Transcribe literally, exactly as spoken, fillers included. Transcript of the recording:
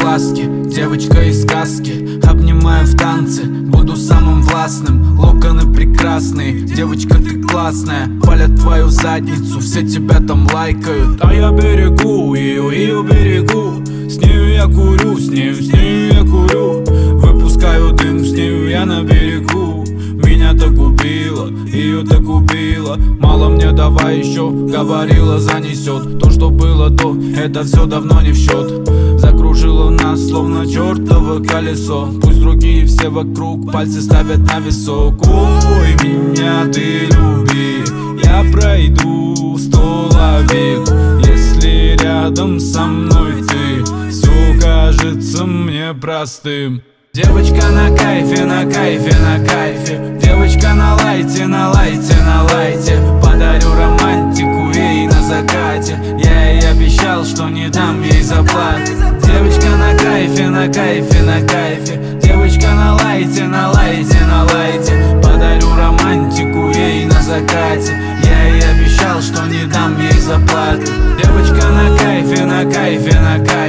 глазки, девочка из сказки. Обнимаю в танце, буду самым властным. Локоны прекрасные, девочка ты классная. Палят твою задницу, все тебя там лайкают. А я берегу ее, ее берегу. С нею я курю, с нею, с нею я курю. Выпускаю дым, с нею я на берегу. Меня так убило, ее так убило. Мало мне, давай еще, говорила, занесет. То, что было до, это все давно не в счет. Закружило нас, словно чертово колесо. Пусть другие все вокруг пальцы ставят на висок. Ой, меня ты люби, я пройду столовик. Если рядом со мной ты, все кажется мне простым. Девочка на кайфе, на кайфе, на кайфе. Девочка на лайте, на лайте, на лайте. Подарю романтику ей на закате. Я ей обещал, что не дам ей заплат. Девочка на кайфе, на кайфе, на кайфе. Девочка на лайте, на лайте, на лайте. Подарю романтику ей на закате. Я ей обещал, что не дам ей заплат. Девочка на кайфе, на кайфе, на кайфе.